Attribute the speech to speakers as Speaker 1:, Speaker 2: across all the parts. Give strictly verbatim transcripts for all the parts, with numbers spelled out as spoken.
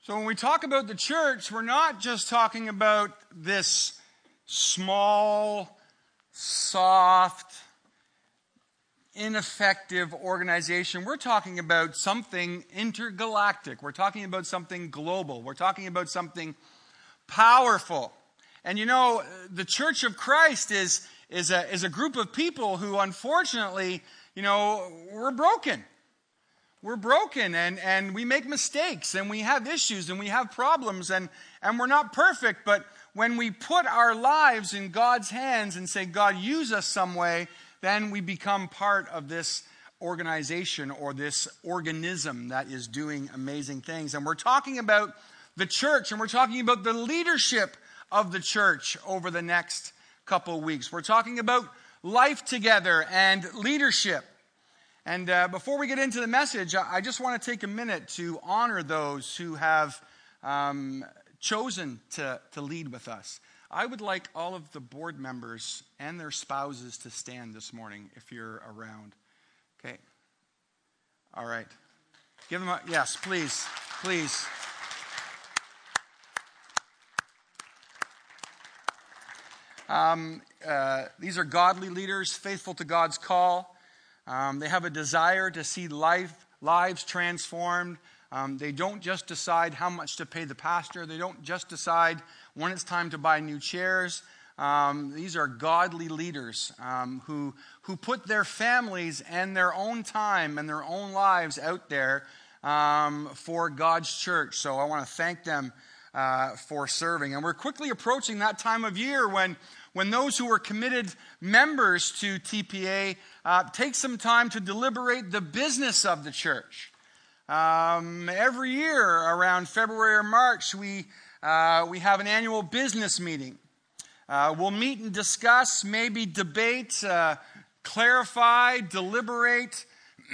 Speaker 1: So when we talk about the church, we're not just talking about this small, soft, ineffective organization. We're talking about something intergalactic. We're talking about something global. We're talking about something powerful. And you know, the Church of Christ is, is, a, is a group of people who, unfortunately, you know, we're broken. We're broken and, and we make mistakes and we have issues and we have problems and, and we're not perfect. But when we put our lives in God's hands and say, God, use us some way, then we become part of this organization or this organism that is doing amazing things. And we're talking about the church and we're talking about the leadership of the church over the next couple of weeks. We're talking about life together and leadership. And uh, before we get into the message, I just want to take a minute to honor those who have um, chosen to, to lead with us. I would like all of the board members and their spouses to stand this morning if you're around. Okay. All right. Give them a, yes, please, please. Um, uh, these are godly leaders, faithful to God's call. Um, they have a desire to see life, lives transformed. Um, they don't just decide how much to pay the pastor. They don't just decide when it's time to buy new chairs. Um, these are godly leaders um, who, who put their families and their own time and their own lives out there um, for God's church. So I want to thank them uh, for serving. And we're quickly approaching that time of year when When those who are committed members to T P A uh, take some time to deliberate the business of the church. Um, every year around February or March, we, uh, we have an annual business meeting. Uh, we'll meet and discuss, maybe debate, uh, clarify, deliberate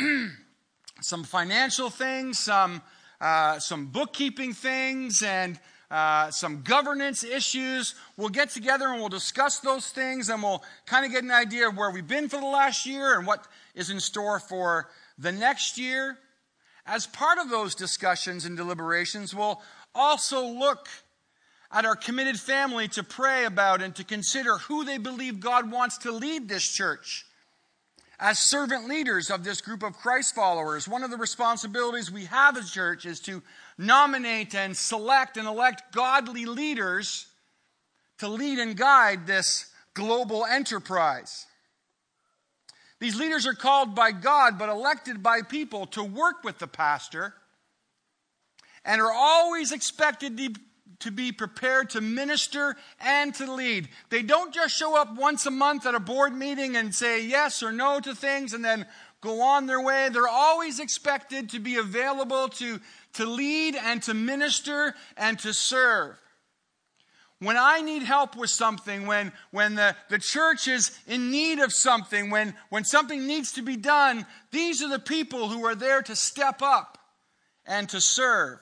Speaker 1: some financial things, some, uh, some bookkeeping things, and Uh, some governance issues. We'll get together and we'll discuss those things and we'll kind of get an idea of where we've been for the last year and what is in store for the next year. As part of those discussions and deliberations, we'll also look at our committed family to pray about and to consider who they believe God wants to lead this church. As servant leaders of this group of Christ followers, one of the responsibilities we have as a church is to nominate and select and elect godly leaders to lead and guide this global enterprise. These leaders are called by God but elected by people to work with the pastor and are always expected to to be prepared to minister and to lead. They don't just show up once a month at a board meeting and say yes or no to things and then go on their way. They're always expected to be available to, to lead and to minister and to serve. When I need help with something, when, when the, the church is in need of something, when, when something needs to be done, these are the people who are there to step up and to serve.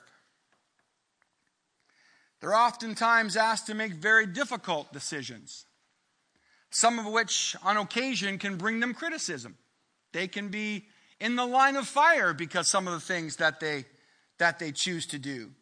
Speaker 1: They're oftentimes asked to make very difficult decisions, some of which on occasion can bring them criticism. They can be in the line of fire because some of the things that they, that they choose to do.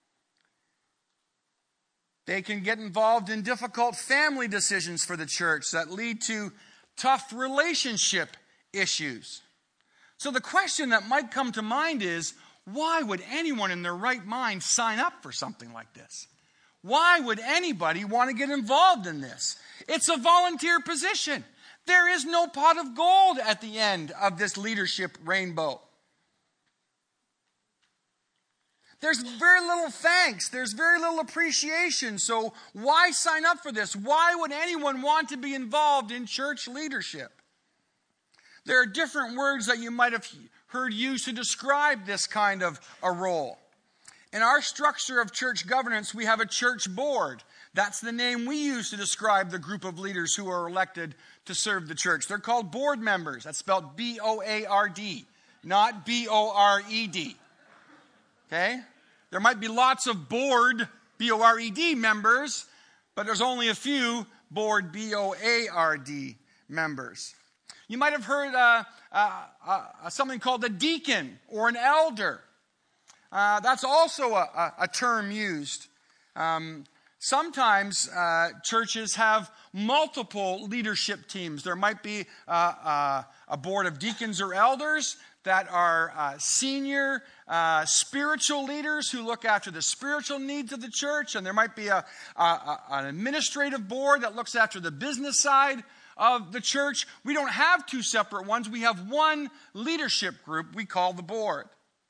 Speaker 1: They can get involved in difficult family decisions for the church that lead to tough relationship issues. So the question that might come to mind is, why would anyone in their right mind sign up for something like this? Why would anybody want to get involved in this? It's a volunteer position. There is no pot of gold at the end of this leadership rainbow. There's very little thanks. There's very little appreciation. So why sign up for this? Why would anyone want to be involved in church leadership? There are different words that you might have heard used to describe this kind of a role. In our structure of church governance, we have a church board. That's the name we use to describe the group of leaders who are elected to serve the church. They're called board members. That's spelled B O A R D, not B O R E D. Okay? There might be lots of board, B O R E D members, but there's only a few board, B O A R D members. You might have heard uh, uh, uh, something called a deacon or an elder. uh, that's also a, a, a term used. Um, sometimes uh, churches have multiple leadership teams. There might be uh, uh, a board of deacons or elders that are uh, senior uh, spiritual leaders who look after the spiritual needs of the church. And there might be a, a, a, an administrative board that looks after the business side of the church. We don't have two separate ones. We have one leadership group we call the board.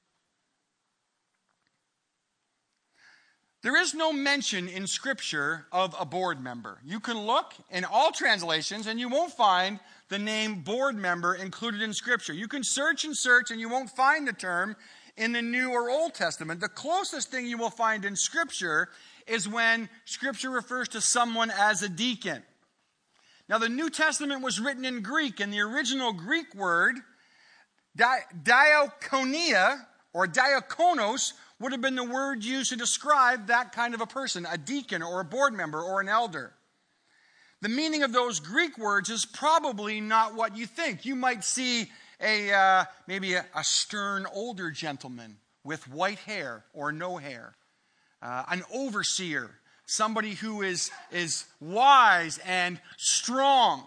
Speaker 1: There is no mention in Scripture of a board member. You can look in all translations and you won't find the name board member included in Scripture. You can search and search and you won't find the term in the New or Old Testament. The closest thing you will find in Scripture is when Scripture refers to someone as a deacon. Now, the New Testament was written in Greek, and the original Greek word, di- diakonia, or diakonos, would have been the word used to describe that kind of a person, a deacon or a board member or an elder. The meaning of those Greek words is probably not what you think. You might see a uh, maybe a, a stern older gentleman with white hair or no hair, uh, an overseer, somebody who is, is wise and strong.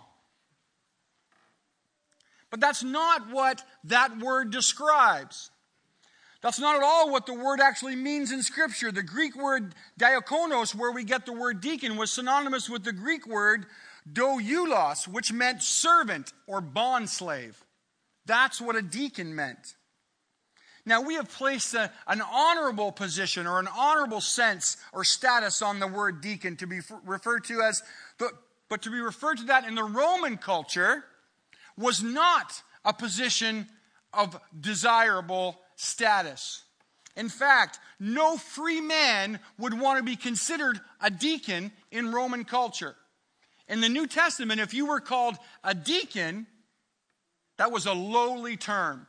Speaker 1: But that's not what that word describes. That's not at all what the word actually means in Scripture. The Greek word diakonos, where we get the word deacon, was synonymous with the Greek word doulos, which meant servant or bondslave. That's what a deacon meant. Now, we have placed a, an honorable position or an honorable sense or status on the word deacon to be f- referred to as, the, but to be referred to that in the Roman culture was not a position of desirable status. In fact, no free man would want to be considered a deacon in Roman culture. In the New Testament, if you were called a deacon, that was a lowly term.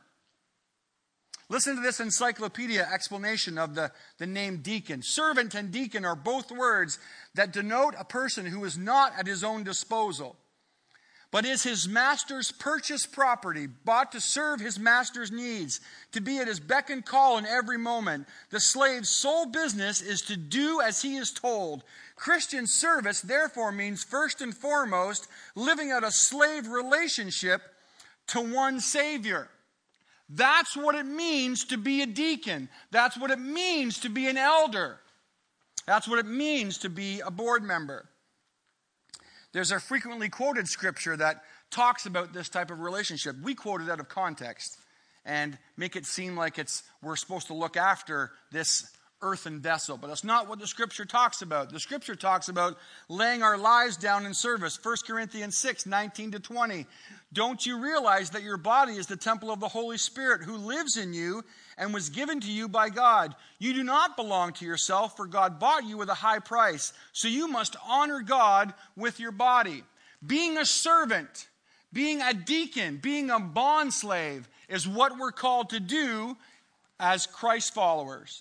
Speaker 1: Listen to this encyclopedia explanation of the, the name deacon. Servant and deacon are both words that denote a person who is not at his own disposal, but is his master's purchased property, bought to serve his master's needs, to be at his beck and call in every moment. The slave's sole business is to do as he is told. Christian service, therefore, means first and foremost living out a slave relationship to one Savior. That's what it means to be a deacon. That's what it means to be an elder. That's what it means to be a board member. There's a frequently quoted scripture that talks about this type of relationship. We quote it out of context and make it seem like it's we're supposed to look after this earthen vessel. But that's not what the scripture talks about. The scripture talks about laying our lives down in service. First Corinthians six, nineteen to twenty. Don't you realize that your body is the temple of the Holy Spirit who lives in you and was given to you by God? You do not belong to yourself, for God bought you with a high price. So you must honor God with your body. Being a servant, being a deacon, being a bondslave is what we're called to do as Christ followers.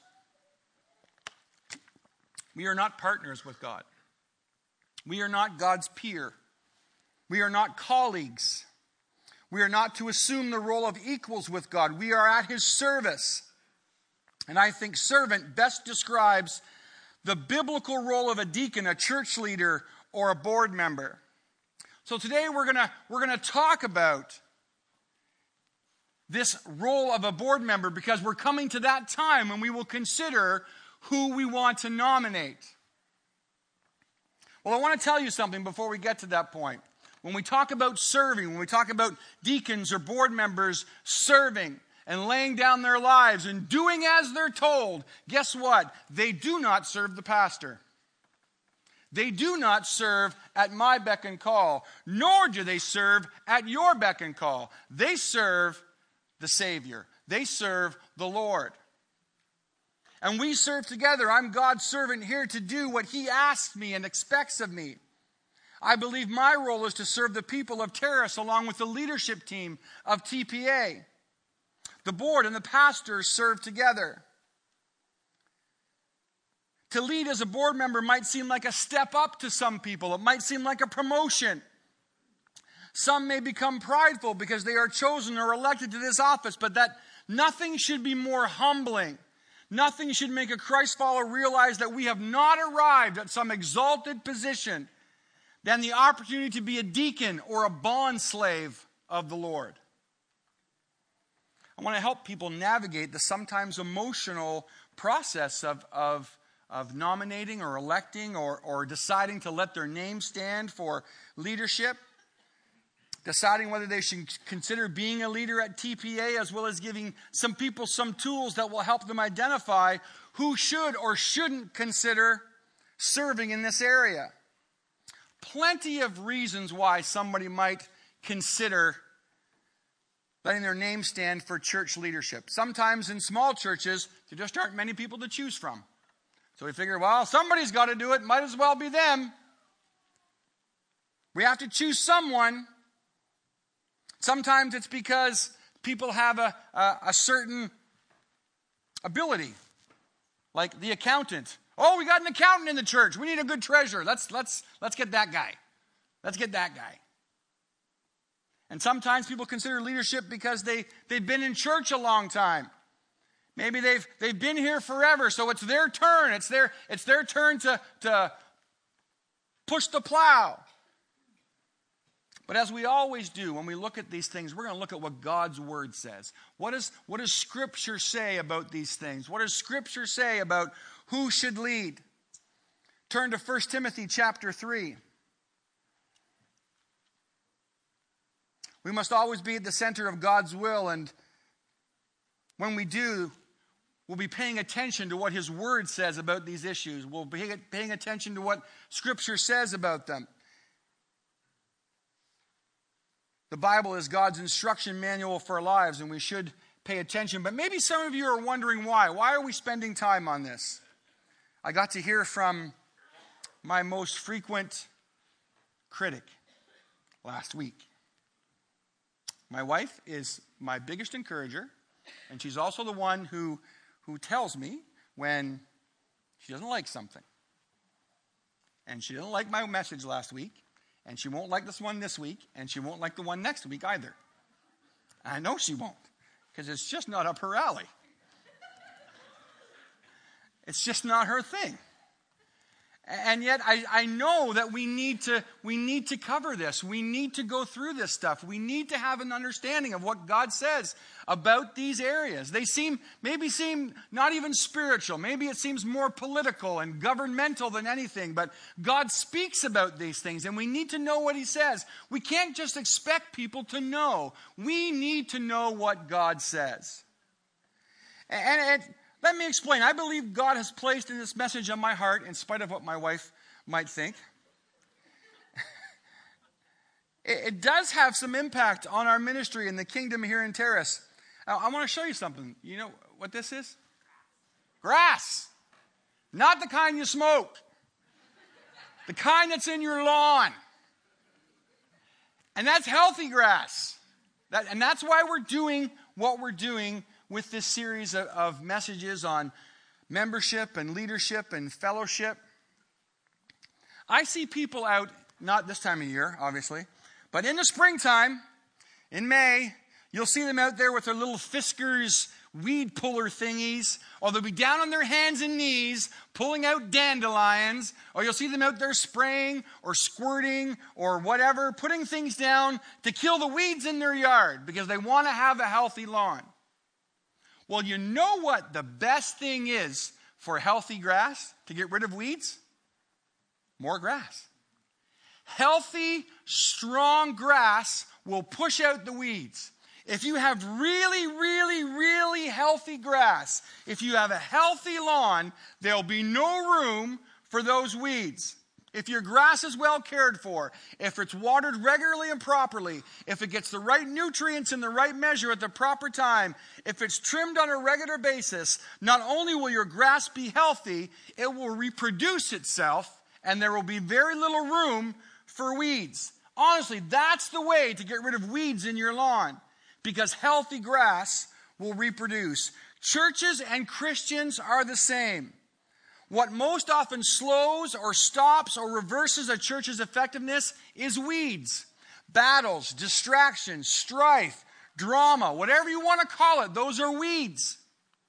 Speaker 1: We are not partners with God. We are not God's peer. We are not colleagues. We are not to assume the role of equals with God. We are at his service. And I think servant best describes the biblical role of a deacon, a church leader, or a board member. So today we're going we're going to talk about this role of a board member because we're coming to that time when we will consider who we want to nominate. Well, I want to tell you something before we get to that point. When we talk about serving, when we talk about deacons or board members serving and laying down their lives and doing as they're told, guess what? They do not serve the pastor. They do not serve at my beck and call, nor do they serve at your beck and call. They serve the Savior. They serve the Lord. And we serve together. I'm God's servant here to do what he asks me and expects of me. I believe my role is to serve the people of Terrace along with the leadership team of T P A. The board and the pastors serve together. To lead as a board member might seem like a step up to some people. It might seem like a promotion. Some may become prideful because they are chosen or elected to this office, but that nothing should be more humbling. Nothing should make a Christ follower realize that we have not arrived at some exalted position than the opportunity to be a deacon or a bond slave of the Lord. I want to help people navigate the sometimes emotional process of, of, of nominating or electing or, or deciding to let their name stand for leadership, deciding whether they should consider being a leader at T P A, as well as giving some people some tools that will help them identify who should or shouldn't consider serving in this area. Plenty of reasons why somebody might consider letting their name stand for church leadership. Sometimes in small churches, there just aren't many people to choose from. So we figure, well, somebody's got to do it. Might as well be them. We have to choose someone. Sometimes it's because people have a, a, a certain ability. Like the accountant. Oh, we got an accountant in the church. We need a good treasurer. Let's, let's, let's get that guy. Let's get that guy. And sometimes people consider leadership because they, they've been in church a long time. Maybe they've, they've been here forever, so it's their turn. It's their, it's their turn to, to push the plow. But as we always do, when we look at these things, we're going to look at what God's Word says. What, is, what does Scripture say about these things? What does Scripture say about who should lead? Turn to First Timothy chapter three. We must always be at the center of God's will, and when we do, we'll be paying attention to what His Word says about these issues. We'll be paying attention to what Scripture says about them. The Bible is God's instruction manual for our lives, and we should pay attention. But maybe some of you are wondering why. Why are we spending time on this? I got to hear from my most frequent critic last week. My wife is my biggest encourager, and she's also the one who, who tells me when she doesn't like something. And she didn't like my message last week, and she won't like this one this week, and she won't like the one next week either. I know she won't, because it's just not up her alley. It's just not her thing. And yet I, I know that we need to we need to cover this. We need to go through this stuff. We need to have an understanding of what God says about these areas. They seem maybe seem not even spiritual. Maybe it seems more political and governmental than anything. But God speaks about these things, and we need to know what He says. We can't just expect people to know. We need to know what God says. And, and let me explain. I believe God has placed in this message on my heart, in spite of what my wife might think. it, it does have some impact on our ministry in the kingdom here in Terrace. Now, I want to show you something. You know what this is? Grass. Not the kind you smoke. The kind that's in your lawn. And that's healthy grass. That, and that's why we're doing what we're doing with this series of, of messages on membership and leadership and fellowship. I see people out, not this time of year, obviously, but in the springtime, in May, you'll see them out there with their little Fiskars weed puller thingies, or they'll be down on their hands and knees pulling out dandelions, or you'll see them out there spraying or squirting or whatever, putting things down to kill the weeds in their yard because they want to have a healthy lawn. Well, you know what the best thing is for healthy grass to get rid of weeds? More grass. Healthy, strong grass will push out the weeds. If you have really, really, really healthy grass, if you have a healthy lawn, there'll be no room for those weeds. If your grass is well cared for, if it's watered regularly and properly, if it gets the right nutrients in the right measure at the proper time, if it's trimmed on a regular basis, not only will your grass be healthy, it will reproduce itself, and there will be very little room for weeds. Honestly, that's the way to get rid of weeds in your lawn, because healthy grass will reproduce. Churches and Christians are the same. What most often slows or stops or reverses a church's effectiveness is weeds. Battles, distractions, strife, drama, whatever you want to call it, those are weeds.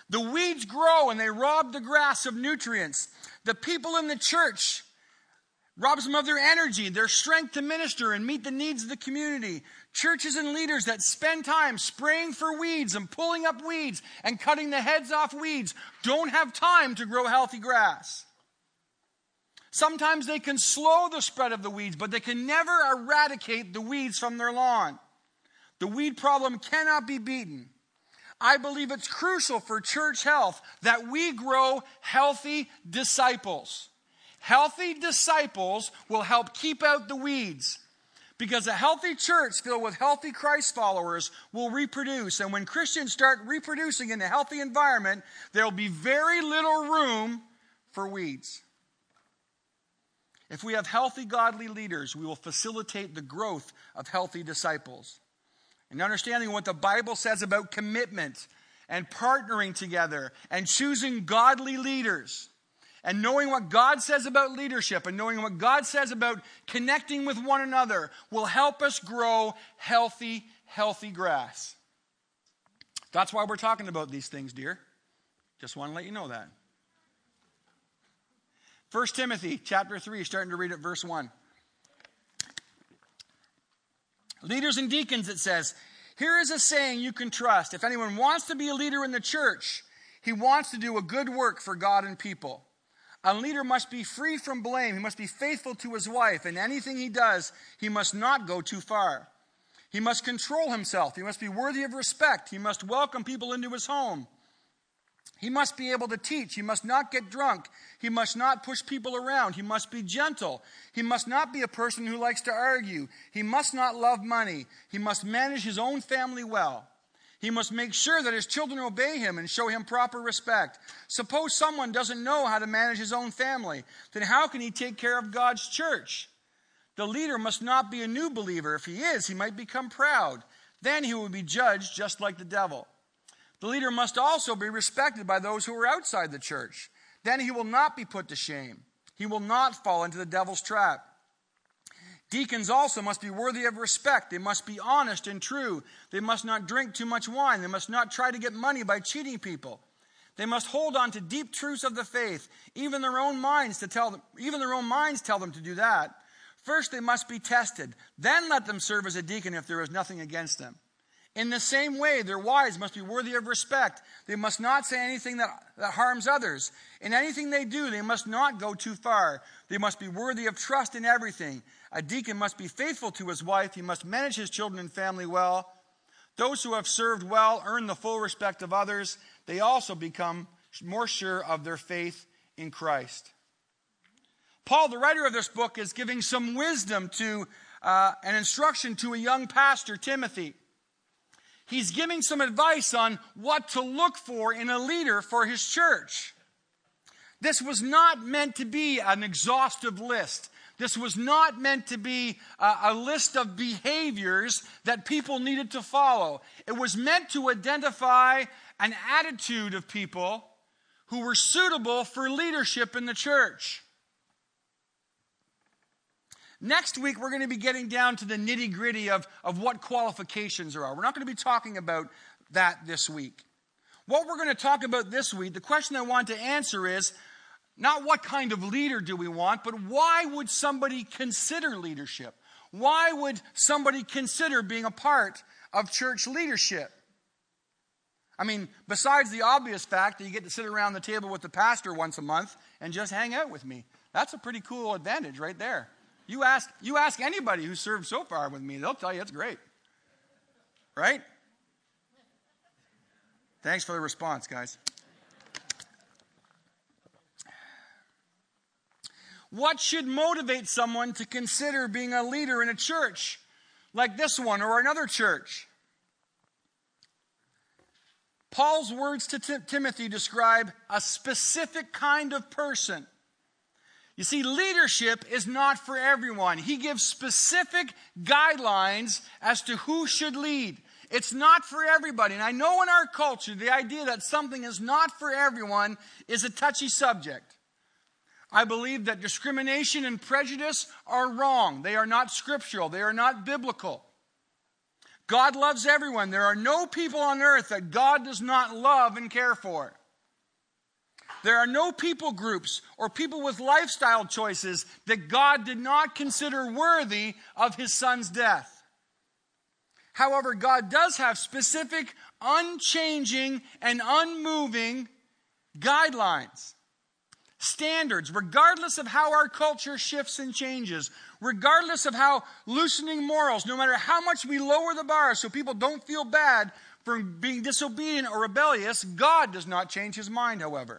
Speaker 1: The weeds grow and they rob the grass of nutrients. The people in the church robs them of their energy, their strength to minister and meet the needs of the community. Churches and leaders that spend time spraying for weeds and pulling up weeds and cutting the heads off weeds don't have time to grow healthy grass. Sometimes they can slow the spread of the weeds, but they can never eradicate the weeds from their lawn. The weed problem cannot be beaten. I believe it's crucial for church health that we grow healthy disciples. Healthy disciples will help keep out the weeds. Because a healthy church filled with healthy Christ followers will reproduce. And when Christians start reproducing in a healthy environment, there will be very little room for weeds. If we have healthy, godly leaders, we will facilitate the growth of healthy disciples. And understanding what the Bible says about commitment and partnering together and choosing godly leaders and knowing what God says about leadership and knowing what God says about connecting with one another will help us grow healthy, healthy grass. That's why we're talking about these things, dear. Just want to let you know that. First Timothy chapter three, starting to read at verse one. Leaders and deacons, it says, here is a saying you can trust. If anyone wants to be a leader in the church, he wants to do a good work for God and people. A leader must be free from blame. He must be faithful to his wife. And anything he does, he must not go too far. He must control himself. He must be worthy of respect. He must welcome people into his home. He must be able to teach. He must not get drunk. He must not push people around. He must be gentle. He must not be a person who likes to argue. He must not love money. He must manage his own family well. He must make sure that his children obey him and show him proper respect. Suppose someone doesn't know how to manage his own family. Then how can he take care of God's church? The leader must not be a new believer. If he is, he might become proud. Then he will be judged just like the devil. The leader must also be respected by those who are outside the church. Then he will not be put to shame. He will not fall into the devil's trap. Deacons also must be worthy of respect. They must be honest and true. They must not drink too much wine. They must not try to get money by cheating people. They must hold on to deep truths of the faith. Even their own minds to tell them, even their own minds tell them to do that. First, they must be tested. Then let them serve as a deacon if there is nothing against them. In the same way, their wives must be worthy of respect. They must not say anything that, that harms others. In anything they do, they must not go too far. They must be worthy of trust in everything. A deacon must be faithful to his wife. He must manage his children and family well. Those who have served well earn the full respect of others. They also become more sure of their faith in Christ. Paul, the writer of this book, is giving some wisdom to uh, an instruction to a young pastor, Timothy. He's giving some advice on what to look for in a leader for his church. This was not meant to be an exhaustive list. This was not meant to be a, a list of behaviors that people needed to follow. It was meant to identify an attitude of people who were suitable for leadership in the church. Next week, we're going to be getting down to the nitty-gritty of, of what qualifications there are. We're not going to be talking about that this week. What we're going to talk about this week, the question I want to answer is, not what kind of leader do we want, but why would somebody consider leadership? Why would somebody consider being a part of church leadership? I mean, besides the obvious fact that you get to sit around the table with the pastor once a month and just hang out with me. That's a pretty cool advantage right there. You ask, you ask anybody who's served so far with me, they'll tell you it's great. Right? Thanks for the response, guys. What should motivate someone to consider being a leader in a church like this one or another church? Paul's words to Tim- Timothy describe a specific kind of person. You see, leadership is not for everyone. He gives specific guidelines as to who should lead. It's not for everybody. And I know in our culture, the idea that something is not for everyone is a touchy subject. I believe that discrimination and prejudice are wrong. They are not scriptural. They are not biblical. God loves everyone. There are no people on earth that God does not love and care for. There are no people groups or people with lifestyle choices that God did not consider worthy of his son's death. However, God does have specific, unchanging, and unmoving guidelines, standards, regardless of how our culture shifts and changes, regardless of how loosening morals, no matter how much we lower the bar so people don't feel bad for being disobedient or rebellious, God does not change his mind, however.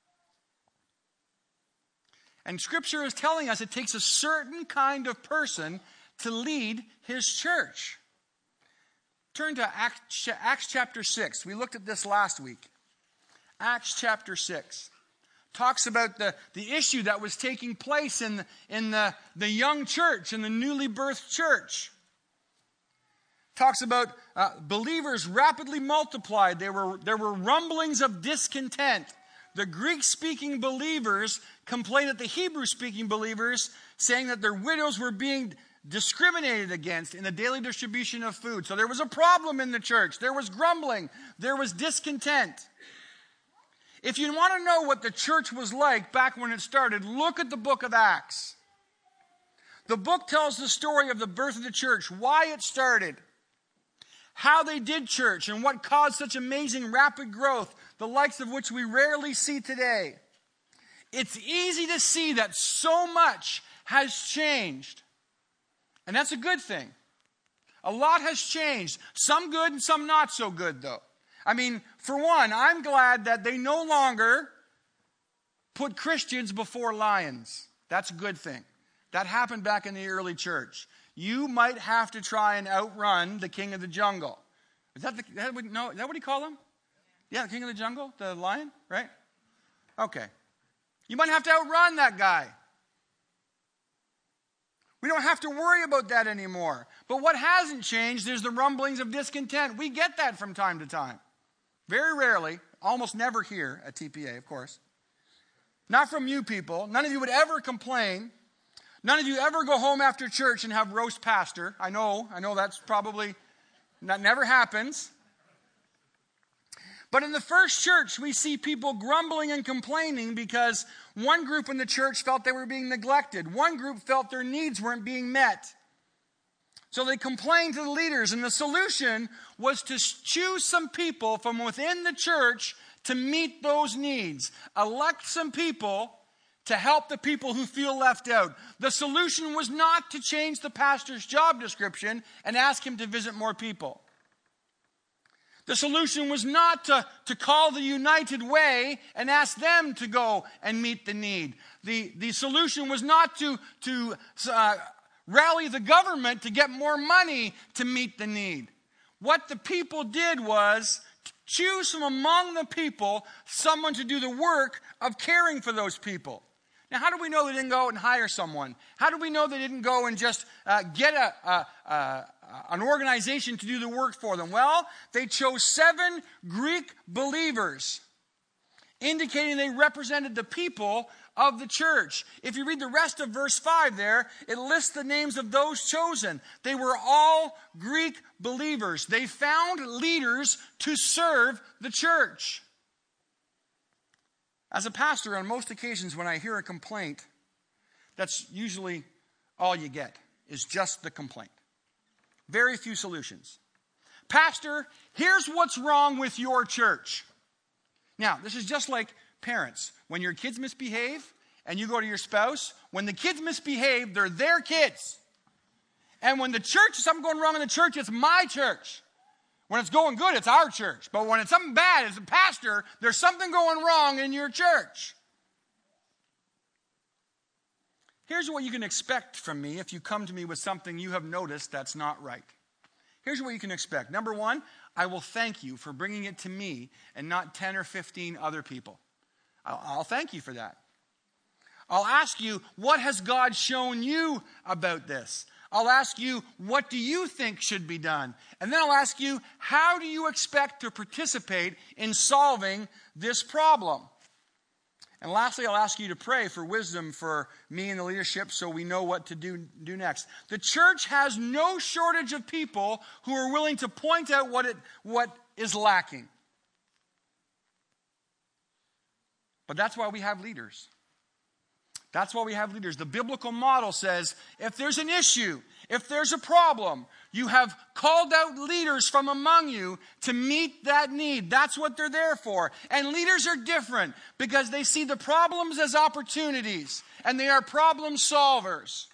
Speaker 1: And Scripture is telling us it takes a certain kind of person to lead his church. Turn to Acts, Acts chapter six. We looked at this last week. Acts chapter six talks about the, the issue that was taking place in, the, in the, the young church, in the newly birthed church. Talks about uh, believers rapidly multiplied. There were, there were rumblings of discontent. The Greek-speaking believers complained at the Hebrew-speaking believers, saying that their widows were being discriminated against in the daily distribution of food. So there was a problem in the church. There was grumbling. There was discontent. If you want to know what the church was like back when it started, look at the book of Acts. The book tells the story of the birth of the church, why it started, how they did church, and what caused such amazing rapid growth, the likes of which we rarely see today. It's easy to see that so much has changed. And that's a good thing. A lot has changed. Some good and some not so good, though. I mean, for one, I'm glad that they no longer put Christians before lions. That's a good thing. That happened back in the early church. You might have to try and outrun the king of the jungle. Is that the, that would, no, is that what he called him? Yeah, the king of the jungle, the lion, right? Okay. You might have to outrun that guy. We don't have to worry about that anymore. But what hasn't changed is the rumblings of discontent. We get that from time to time. Very rarely, almost never here at T P A, of course. Not from you people. None of you would ever complain. None of you ever go home after church and have roast pastor. I know, I know that's probably, that never happens. But in the first church, we see people grumbling and complaining because one group in the church felt they were being neglected. One group felt their needs weren't being met. So they complained to the leaders, and the solution was to choose some people from within the church to meet those needs. Elect some people to help the people who feel left out. The solution was not to change the pastor's job description and ask him to visit more people. The solution was not to, to call the United Way and ask them to go and meet the need. The, the solution was not to, to uh, rally the government to get more money to meet the need. What the people did was choose from among the people someone to do the work of caring for those people. Now, how do we know they didn't go out and hire someone? How do we know they didn't go and just uh, get a, a, a, an organization to do the work for them? Well, they chose seven Greek believers, indicating they represented the people of the church. If you read the rest of verse five there, it lists the names of those chosen. They were all Greek believers. They found leaders to serve the church. As a pastor, on most occasions when I hear a complaint, that's usually all you get, is just the complaint. Very few solutions. Pastor, here's what's wrong with your church. Now, this is just like parents. When your kids misbehave and you go to your spouse, when the kids misbehave, they're their kids. And when the church, something going wrong in the church, it's my church. When it's going good, it's our church. But when it's something bad, as a pastor, there's something going wrong in your church. Here's what you can expect from me if you come to me with something you have noticed that's not right. Here's what you can expect. Number one, I will thank you for bringing it to me and not ten or fifteen other people. I'll, I'll thank you for that. I'll ask you, what has God shown you about this? I'll ask you, what do you think should be done? And then I'll ask you, how do you expect to participate in solving this problem? And lastly, I'll ask you to pray for wisdom for me and the leadership so we know what to do, do next. The church has no shortage of people who are willing to point out what it, what is lacking. But that's why we have leaders. That's why we have leaders. The biblical model says if there's an issue, if there's a problem, you have called out leaders from among you to meet that need. That's what they're there for. And leaders are different because they see the problems as opportunities and they are problem solvers.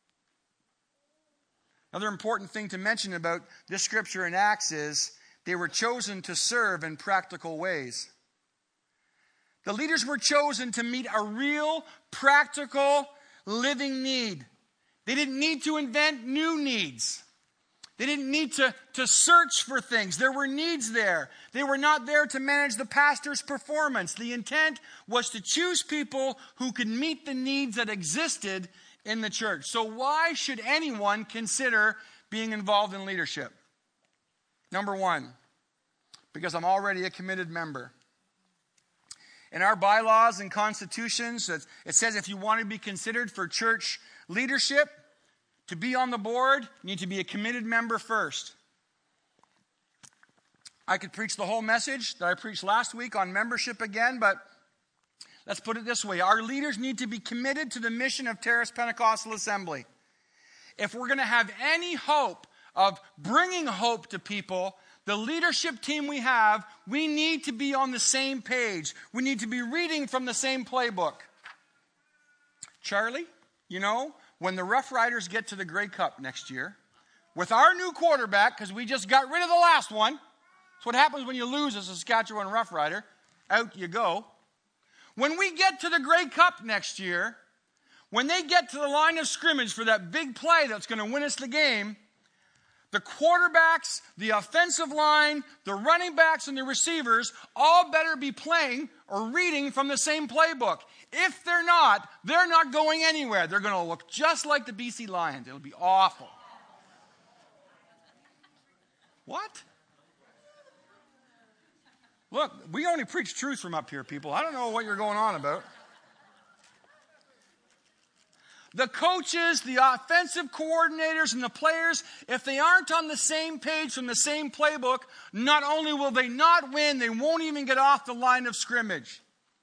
Speaker 1: Another important thing to mention about this scripture in Acts is they were chosen to serve in practical ways. The leaders were chosen to meet a real, practical, living need. They didn't need to invent new needs. They didn't need to, to search for things. There were needs there. They were not there to manage the pastor's performance. The intent was to choose people who could meet the needs that existed in the church. So why should anyone consider being involved in leadership? Number one, because I'm already a committed member. In our bylaws and constitutions, it says if you want to be considered for church leadership, to be on the board, you need to be a committed member first. I could preach the whole message that I preached last week on membership again, but let's put it this way. Our leaders need to be committed to the mission of Terrace Pentecostal Assembly. If we're going to have any hope of bringing hope to people, the leadership team we have, we need to be on the same page. We need to be reading from the same playbook. Charlie, you know, when the Rough Riders get to the Grey Cup next year, with our new quarterback, because we just got rid of the last one, that's what happens when you lose a Saskatchewan Rough Rider, out you go. When we get to the Grey Cup next year, when they get to the line of scrimmage for that big play that's going to win us the game, the quarterbacks, the offensive line, the running backs, and the receivers all better be playing or reading from the same playbook. If they're not, they're not going anywhere. They're going to look just like the B C Lions. It'll be awful. What? Look, we only preach truth from up here, people. I don't know what you're going on about. The coaches, the offensive coordinators, and the players, if they aren't on the same page from the same playbook, not only will they not win, they won't even get off the line of scrimmage.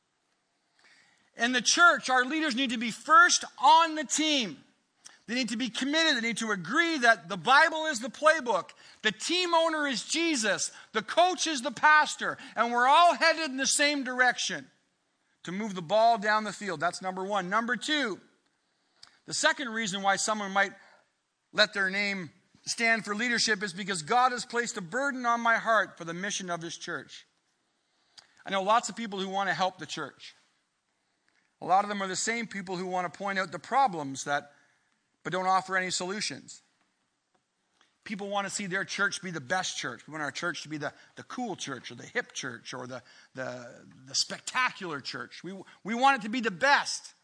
Speaker 1: In the church, our leaders need to be first on the team. They need to be committed. They need to agree that the Bible is the playbook. The team owner is Jesus. The coach is the pastor. And we're all headed in the same direction to move the ball down the field. That's number one. Number two, the second reason why someone might let their name stand for leadership is because God has placed a burden on my heart for the mission of this church. I know lots of people who want to help the church. A lot of them are the same people who want to point out the problems that, but don't offer any solutions. People want to see their church be the best church. We want our church to be the, the cool church or the hip church or the, the, the spectacular church. We, we want it to be the best.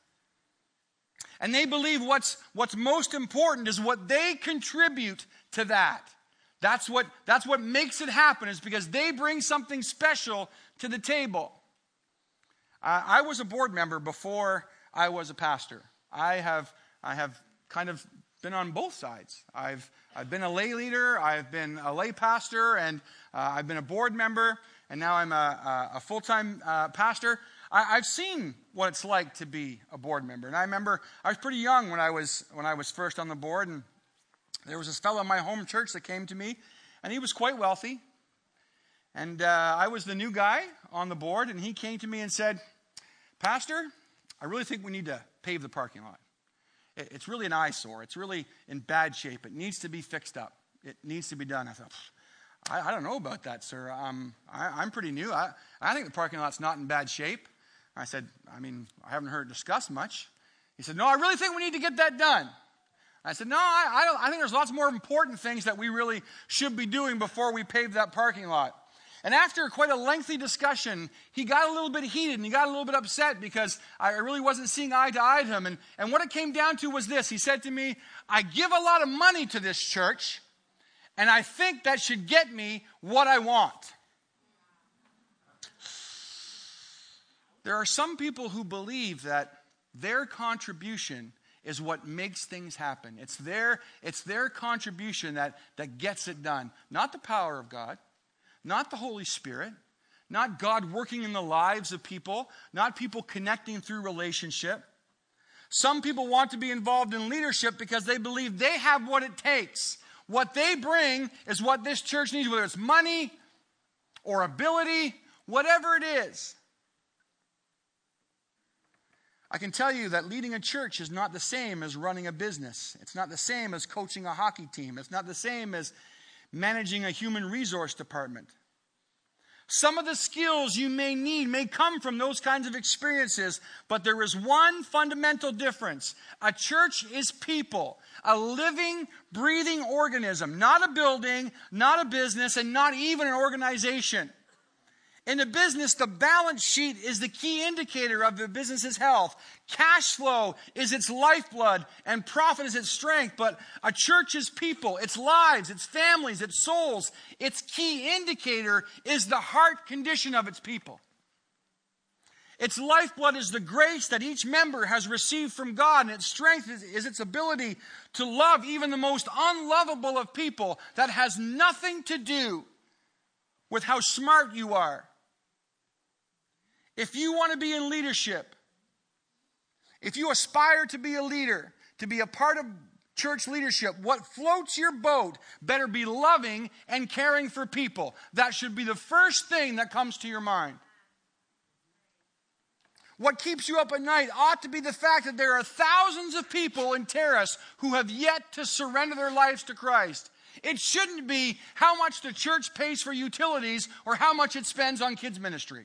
Speaker 1: And they believe what's, what's most important is what they contribute to that. That's what, that's what makes it happen, is because they bring something special to the table. Uh, I was a board member before I was a pastor. I have, I have kind of been on both sides. I've, I've been a lay leader, I've been a lay pastor, and uh, I've been a board member, and now I'm a, a, a full-time uh, pastor. I, I've seen what it's like to be a board member. And I remember I was pretty young when I was when I was first on the board, and there was this fellow in my home church that came to me, and he was quite wealthy. And uh, I was the new guy on the board, and he came to me and said, "Pastor, I really think we need to pave the parking lot. It, it's really an eyesore. It's really in bad shape. It needs to be fixed up. It needs to be done." I thought, I, I don't know about that, sir. Um, I, I'm pretty new. I, I think the parking lot's not in bad shape. I said, I mean, I haven't heard it discussed much. He said, no, I really think we need to get that done. I said, no, I, I, don't, I think there's lots more important things that we really should be doing before we pave that parking lot. And after quite a lengthy discussion, he got a little bit heated and he got a little bit upset because I really wasn't seeing eye to eye to him. And, and what it came down to was this. He said to me, I give a lot of money to this church, and I think that should get me what I want. There are some people who believe that their contribution is what makes things happen. It's their, it's their contribution that, that gets it done. Not the power of God, not the Holy Spirit, not God working in the lives of people, not people connecting through relationship. Some people want to be involved in leadership because they believe they have what it takes. What they bring is what this church needs, whether it's money or ability, whatever it is. I can tell you that leading a church is not the same as running a business. It's not the same as coaching a hockey team. It's not the same as managing a human resource department. Some of the skills you may need may come from those kinds of experiences, but there is one fundamental difference. A church is people, a living, breathing organism, not a building, not a business, and not even an organization. In a business, the balance sheet is the key indicator of the business's health. Cash flow is its lifeblood, and profit is its strength. But a church is people, its lives, its families, its souls. Its key indicator is the heart condition of its people. Its lifeblood is the grace that each member has received from God, and its strength is, is its ability to love even the most unlovable of people. That has nothing to do with how smart you are. If you want to be in leadership, if you aspire to be a leader, to be a part of church leadership, what floats your boat better be loving and caring for people. That should be the first thing that comes to your mind. What keeps you up at night ought to be the fact that there are thousands of people in Terrace who have yet to surrender their lives to Christ. It shouldn't be how much the church pays for utilities or how much it spends on kids ministry.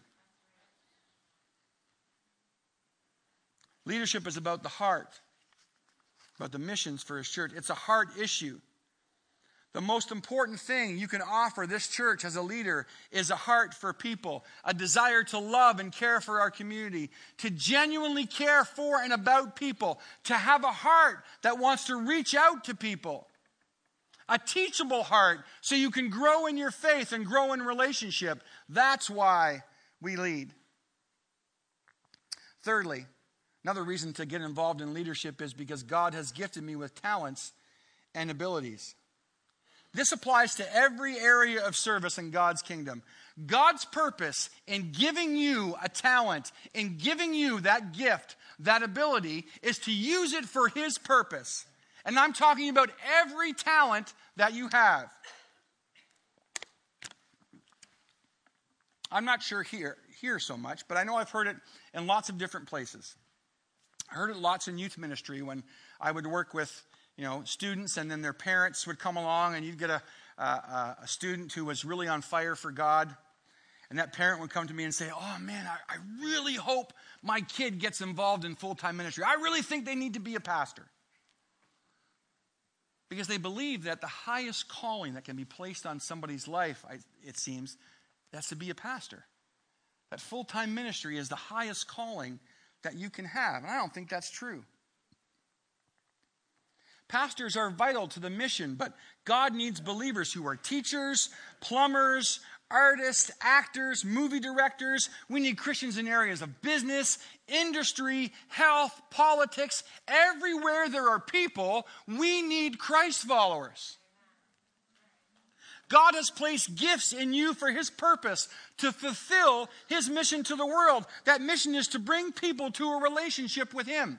Speaker 1: Leadership is about the heart, about the missions for his church. It's a heart issue. The most important thing you can offer this church as a leader is a heart for people, a desire to love and care for our community, to genuinely care for and about people, to have a heart that wants to reach out to people, a teachable heart so you can grow in your faith and grow in relationship. That's why we lead. Thirdly, another reason to get involved in leadership is because God has gifted me with talents and abilities. This applies to every area of service in God's kingdom. God's purpose in giving you a talent, in giving you that gift, that ability, is to use it for his purpose. And I'm talking about every talent that you have. I'm not sure here, here so much, but I know I've heard it in lots of different places. I heard it lots in youth ministry when I would work with, you know, students, and then their parents would come along, and you'd get a, a, a student who was really on fire for God, and that parent would come to me and say, oh man, I, I really hope my kid gets involved in full-time ministry. I really think they need to be a pastor. Because they believe that the highest calling that can be placed on somebody's life, I, it seems, that's to be a pastor. That full-time ministry is the highest calling that you can have. And I don't think that's true. Pastors are vital to the mission, but God needs believers who are teachers, plumbers, artists, actors, movie directors. We need Christians in areas of business, industry, health, politics. Everywhere there are people, we need Christ followers. God has placed gifts in you for his purpose, to fulfill his mission to the world. That mission is to bring people to a relationship with him.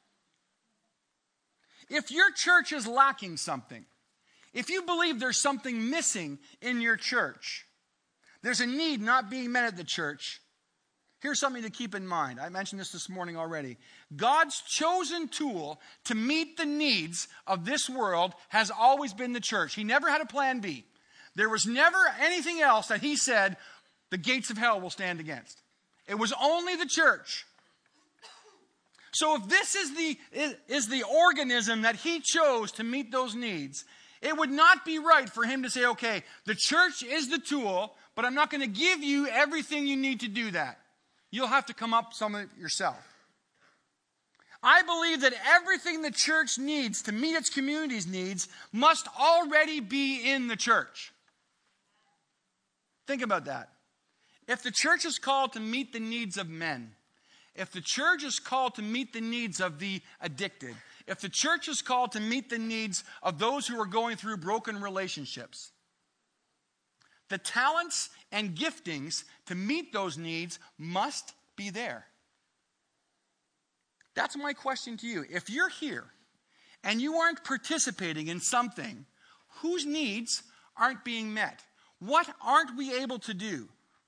Speaker 1: If your church is lacking something, if you believe there's something missing in your church, there's a need not being met at the church, here's something to keep in mind. I mentioned this this morning already. God's chosen tool to meet the needs of this world has always been the church. He never had a plan B. There was never anything else that he said the gates of hell will stand against. It was only the church. So if this is the, is the organism that he chose to meet those needs, it would not be right for him to say, okay, the church is the tool, but I'm not going to give you everything you need to do that. You'll have to come up with some of it yourself. I believe that everything the church needs to meet its community's needs must already be in the church. Think about that. If the church is called to meet the needs of men, if the church is called to meet the needs of the addicted, if the church is called to meet the needs of those who are going through broken relationships, The talents and giftings to meet those needs must be there. That's my question to you. If you're here and you aren't participating in something, whose needs aren't being met? What aren't we able to do?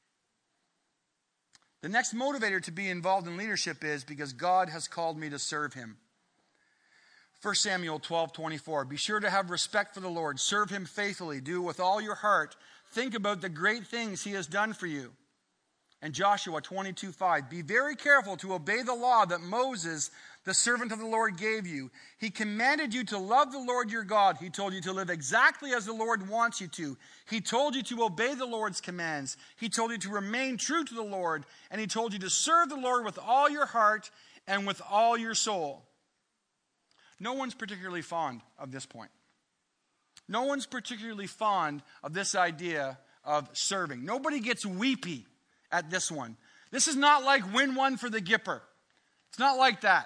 Speaker 1: The next motivator to be involved in leadership is because God has called me to serve him. First Samuel twelve twenty-four. Be sure to have respect for the Lord. Serve him faithfully. Do it with all your heart. Think about the great things he has done for you. And Joshua twenty-two five. Be very careful to obey the law that Moses, the servant of the Lord, gave you. He commanded you to love the Lord your God. He told you to live exactly as the Lord wants you to. He told you to obey the Lord's commands. He told you to remain true to the Lord. And he told you to serve the Lord with all your heart and with all your soul. No one's particularly fond of this point. No one's particularly fond of this idea of serving. Nobody gets weepy at this one. This is not like win one for the Gipper. It's not like that.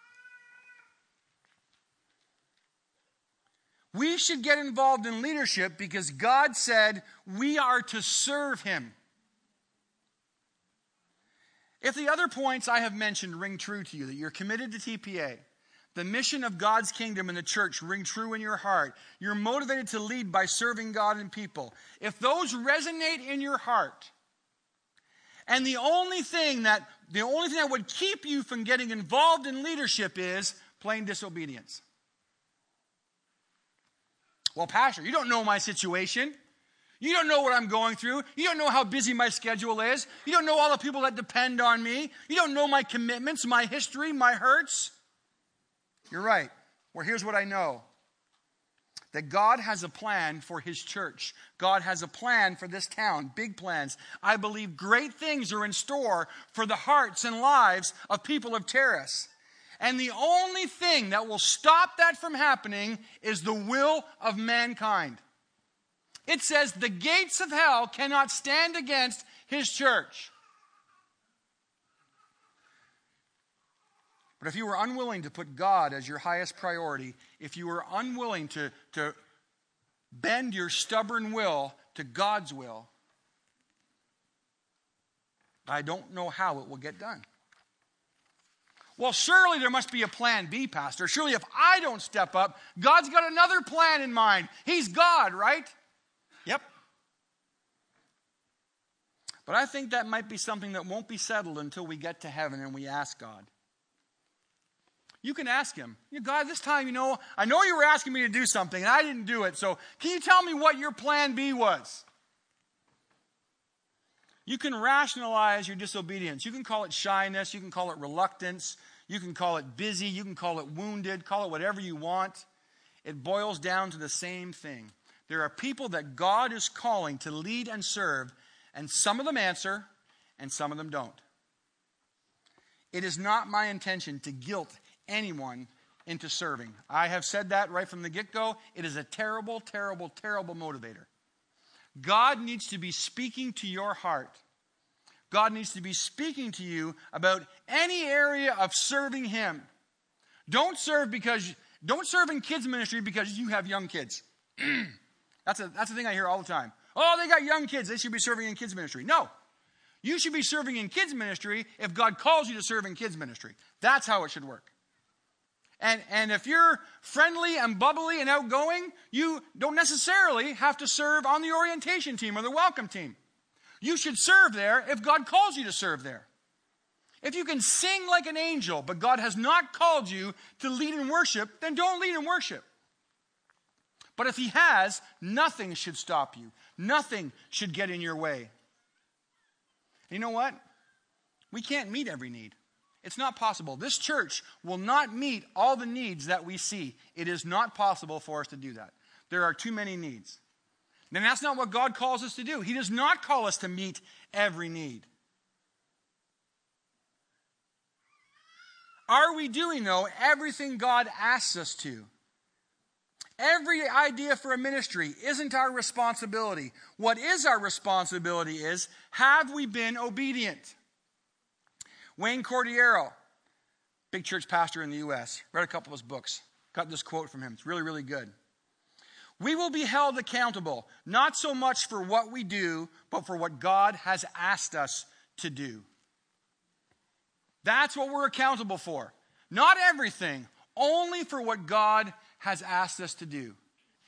Speaker 1: We should get involved in leadership because God said we are to serve him. If the other points I have mentioned ring true to you, that you're committed to T P A, the mission of God's kingdom in the church ring true in your heart, you're motivated to lead by serving God and people, if those resonate in your heart, and the only thing that the only thing that would keep you from getting involved in leadership is plain disobedience. Well, Pastor, you don't know my situation. You don't know what I'm going through. You don't know how busy my schedule is. You don't know all the people that depend on me. You don't know my commitments, my history, my hurts. You're right. Well, here's what I know. That God has a plan for his church. God has a plan for this town. Big plans. I believe great things are in store for the hearts and lives of people of Terrace. And the only thing that will stop that from happening is the will of mankind. It says the gates of hell cannot stand against his church. But if you were unwilling to put God as your highest priority, if you were unwilling to, to bend your stubborn will to God's will, I don't know how it will get done. Well, surely there must be a plan B, Pastor. Surely if I don't step up, God's got another plan in mind. He's God, right? Yep. But I think that might be something that won't be settled until we get to heaven and we ask God. You can ask him, God, this time, you know, I know you were asking me to do something and I didn't do it. So can you tell me what your plan B was? You can rationalize your disobedience. You can call it shyness. You can call it reluctance. You can call it busy. You can call it wounded. Call it whatever you want. It boils down to the same thing. There are people that God is calling to lead and serve, and some of them answer and some of them don't. It is not my intention to guilt anyone into serving. I have said that right from the get-go. It is a terrible, terrible, terrible motivator. God needs to be speaking to your heart. God needs to be speaking to you about any area of serving him. Don't serve because don't serve in kids ministry because you have young kids. that's a that's the thing I hear all the time. Oh, they got young kids. They should be serving in kids ministry. No. You should be serving in kids ministry if God calls you to serve in kids ministry. That's how it should work. And, and if you're friendly and bubbly and outgoing, you don't necessarily have to serve on the orientation team or the welcome team. You should serve there if God calls you to serve there. If you can sing like an angel, but God has not called you to lead in worship, then don't lead in worship. But if he has, nothing should stop you. Nothing should get in your way. You know what? We can't meet every need. It's not possible. This church will not meet all the needs that we see. It is not possible for us to do that. There are too many needs. And that's not what God calls us to do. He does not call us to meet every need. Are we doing, though, everything God asks us to? Every idea for a ministry isn't our responsibility. What is our responsibility is, have we been obedient? Wayne Cordiero, big church pastor in the U S, read a couple of his books. Got this quote from him. It's really, really good. We will be held accountable, not so much for what we do, but for what God has asked us to do. That's what we're accountable for. Not everything, only for what God has asked us to do.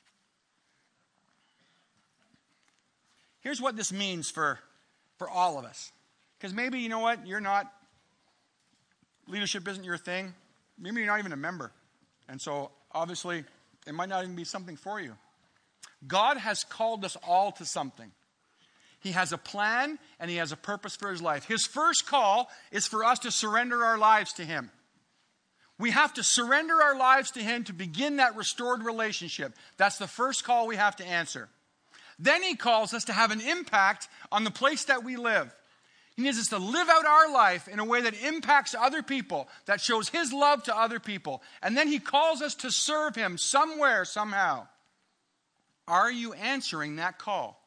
Speaker 1: Here's what this means for, for all of us. Because maybe, you know what, you're not, leadership isn't your thing. Maybe you're not even a member. And so, obviously, it might not even be something for you. God has called us all to something. He has a plan and he has a purpose for his life. His first call is for us to surrender our lives to him. We have to surrender our lives to him to begin that restored relationship. That's the first call we have to answer. Then he calls us to have an impact on the place that we live. He needs us to live out our life in a way that impacts other people, that shows his love to other people. And then he calls us to serve him somewhere, somehow. Are you answering that call?